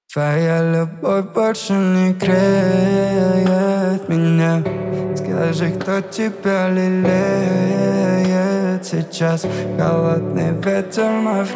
Твоя любовь больше не греет меня. Скажи, кто тебя лелеет сейчас? Холодный ветер вновь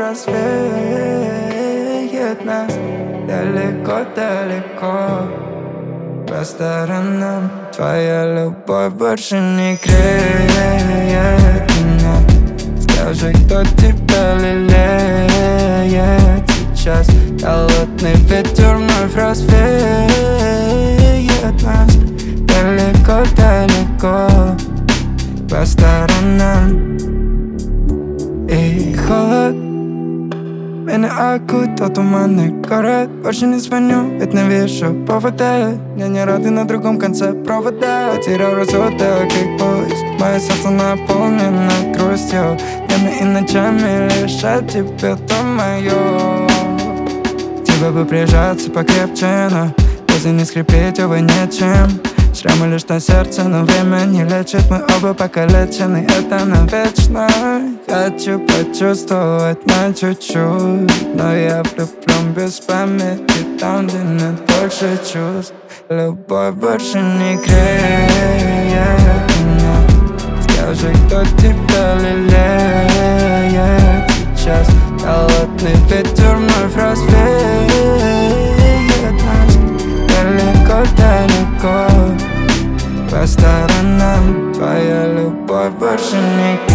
развеет нас далеко-далеко по сторонам. Твоя любовь больше не греет меня. Скажи, кто тебя лелеет сейчас? Холодный ветер вновь развеет нас далеко-далеко по сторонам. И холод меня окутал туманный город. Больше не звоню, ведь не вижу повода. Я не рады на другом конце провода. Потерял рассудок, как поезд. Мое сердце наполнено грустью. Днями и ночами лишь о тебе думаю. К тебе бы прижаться покрепче, но если не скрипеть, увы, нечем. Шрамы лишь на сердце, но время не лечит. Мы оба покалечены, это навечно. Хочу почувствовать на чуть-чуть, но я влюблен без памяти там, где нет больше чувств. Любовь больше не греет меня. Скажи, кто тебя лелеет сейчас? Холодный ветер вновь развеет нас далеко-далеко по сторонам. Твоя любовь больше не